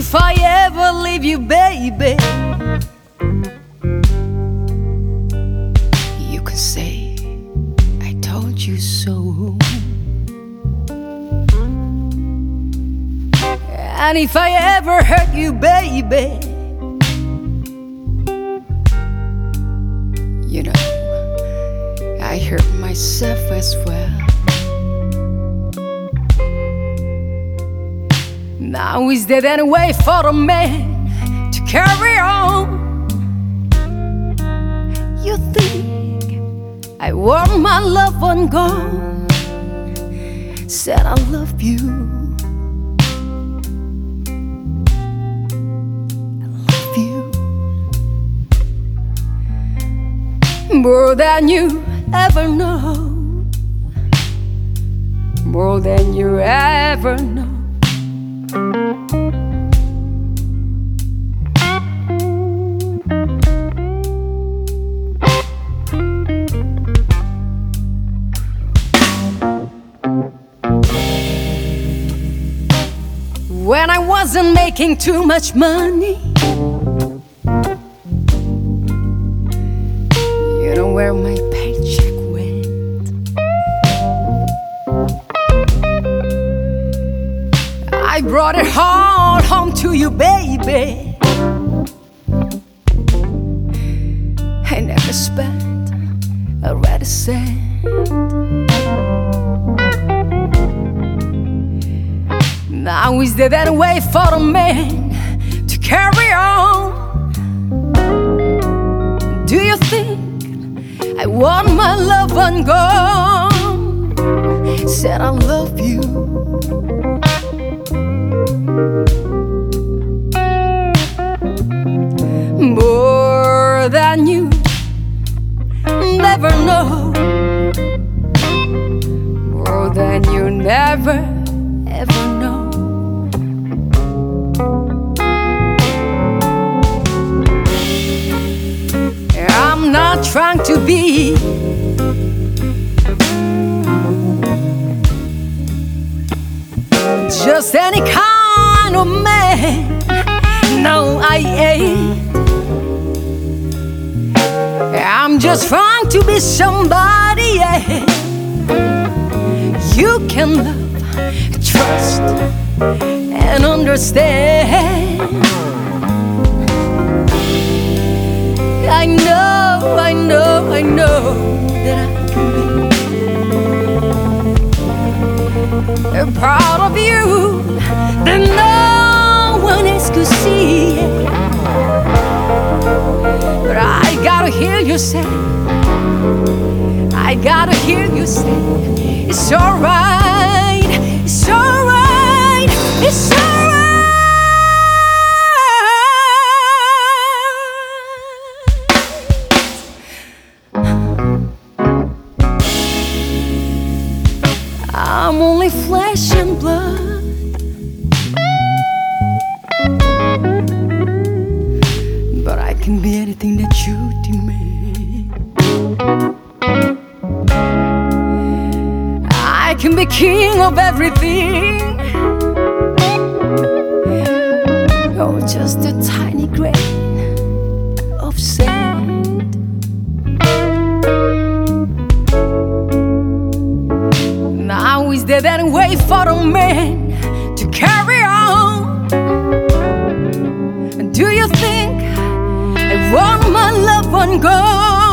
if I ever leave you, baby, you can say I told you so. And if I ever hurt you, baby, you know I hurt myself as well. Now is there any way for a man to carry on? You think I want my love one gone? Said I love you, I love you more than you ever know, more than you ever know. When I wasn't making too much money, you know where my paycheck went. I brought it all home to you, baby. I never spent a red cent. Now is there any way for a man to carry on? Do you think I want my love one gone? Said I love you, more than you never know, more than you never ever know. I'm not trying to be just any kind of man. No, I ain't. I'm just trying to be somebody, yeah, you can love, trust, and understand. I know, I know, I know that I can be proud of you, that no one else could see. But I gotta hear you say, I gotta hear you say, it's alright, it's alright, it's alright. I'm only flesh and blood, but I can be anything that you demand. I can be king of everything, oh, just a tiny grain of sand. Now is there any way for a man to carry on? Do you think I want my love one gone?